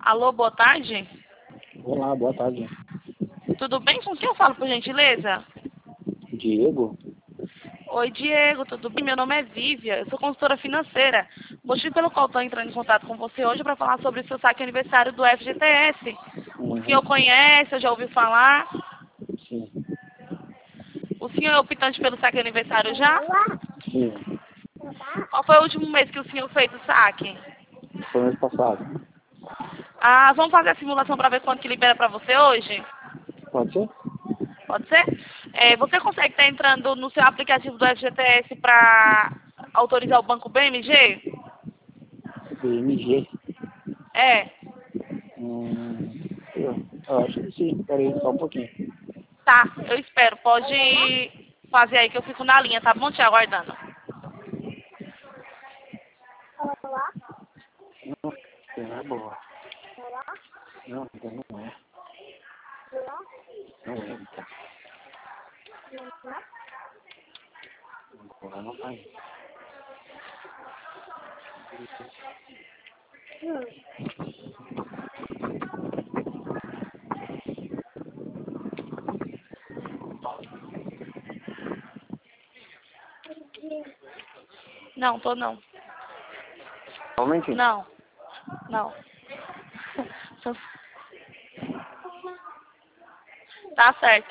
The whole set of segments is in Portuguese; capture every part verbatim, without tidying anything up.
Alô, boa tarde. Olá, boa tarde. Tudo bem? Com quem eu falo, por gentileza? Diego? Oi, Diego, tudo bem? Meu nome é Vívia, eu sou consultora financeira. O motivo pelo qual estou entrando em contato com você hoje é para falar sobre o seu saque aniversário do F G T S. O senhor Uhum. conhece, eu já ouviu falar? Sim. O senhor é optante pelo saque aniversário já? Sim. Qual foi o último mês que o senhor fez o saque? Foi mês passado. Ah, vamos fazer a simulação para ver quanto que libera para você hoje? Pode ser? Pode ser? É, você consegue estar entrando no seu aplicativo do F G T S para autorizar o banco B M G? B M G? É. Hum, eu, eu acho que sim. Peraí, só um pouquinho. Tá, eu espero. Pode fazer aí que eu fico na linha, tá bom? Te aguardando. Não, não é boa. Não, não não é. Não é, tá. Agora não tá indo. Não, tô não. Só um momentinho. Não. Não. Tá certo.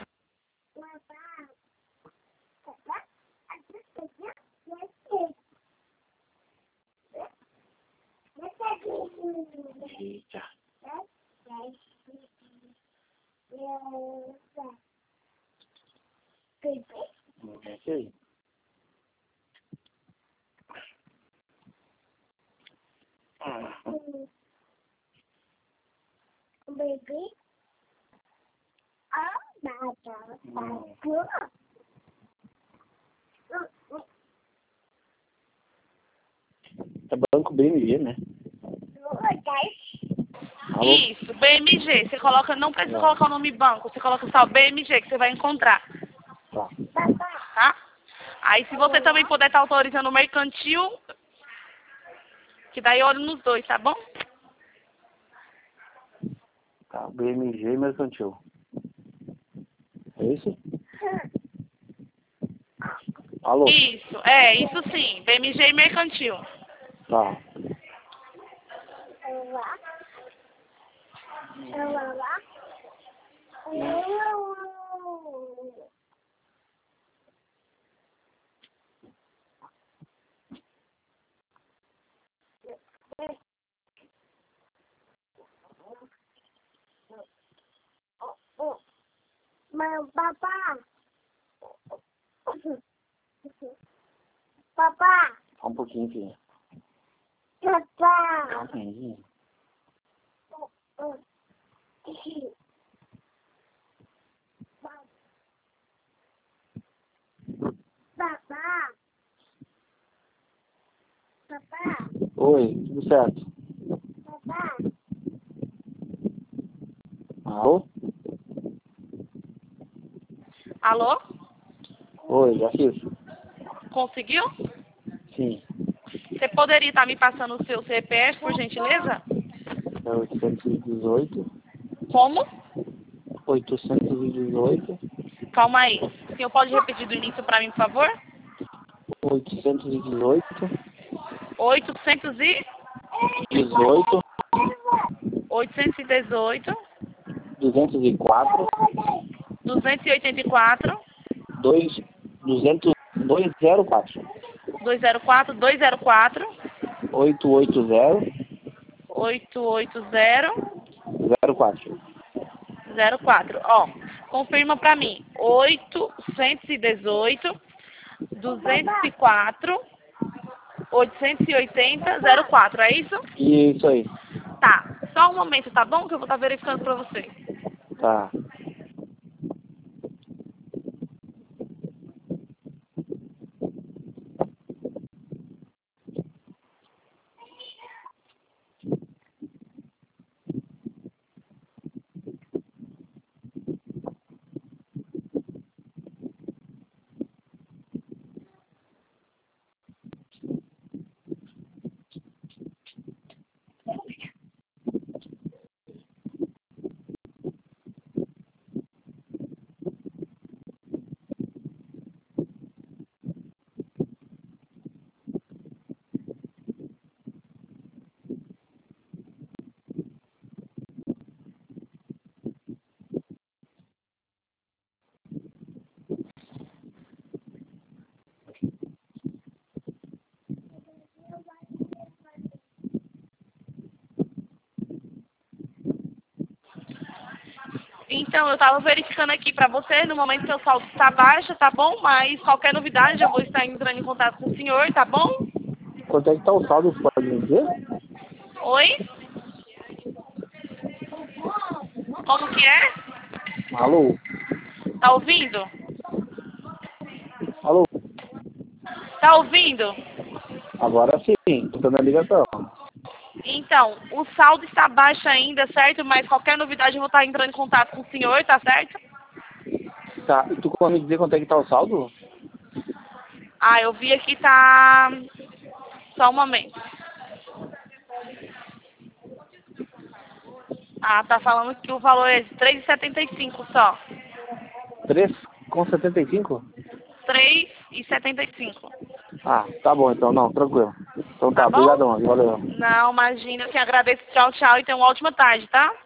Eita. Não é isso aí. Ah, Baby, ah, nada, não. tá É Banco B M G, né? Alô? Isso, B M G. Você coloca, não precisa Não. colocar o nome banco, você coloca só B M G que você vai encontrar, Tá. tá? Aí se você também puder estar autorizando o mercantil, que daí eu olho nos dois, tá bom? Tá. B M G Mercantil. É isso? Alô? Isso, é, isso sim, B M G e mercantil. Tá. Mas, papá, papá, Só um pouquinho, filha. papá, Calma aí. papá, papá, Oi, tudo certo? papá, Alô? Alô? Oi, já fiz? Conseguiu? Sim. Você poderia estar me passando o seu C P F, por gentileza? É oitocentos e dezoito. Como? oitocentos e dezoito. Calma aí. O senhor pode repetir do início para mim, por favor? oitocentos e dezoito. oitocentos e... dezoito. oitocentos e dezoito, duzentos e quatro. duzentos e oitenta e quatro, dois. duzentos. duzentos e quatro. duzentos e quatro, duzentos e quatro, oitocentos e oitenta. oitocentos e oitenta, zero quatro. zero quatro. Ó, confirma para mim. oitocentos e dezoito, duzentos e quatro, oitocentos e oitenta, zero quatro. É isso? Isso aí. Tá. Só um momento, tá bom? Que eu vou estar verificando para você. Tá. Então, eu tava verificando aqui pra você, no momento seu saldo está baixo, tá bom? Mas qualquer novidade eu vou estar entrando em contato com o senhor, tá bom? Quanto é que tá o saldo, você pode me dizer? Oi? Como que é? Alô? Tá ouvindo? Alô? Tá ouvindo? Agora sim, tô dando a ligação. Então, o saldo está baixo ainda, certo? Mas qualquer novidade eu vou estar entrando em contato com o senhor, tá certo? Tá, e tu pode me dizer quanto é que tá o saldo? Ah, eu vi aqui, tá... Só um momento. Ah, tá falando que o valor é de três e setenta e cinco só. três com setenta e cinco? três e setenta e cinco. Ah, tá bom então, não, tranquilo. Então tá, Tá bom? obrigadão, valeu. Não, imagina, eu que agradeço. Tchau, tchau e tenha uma ótima tarde, tá?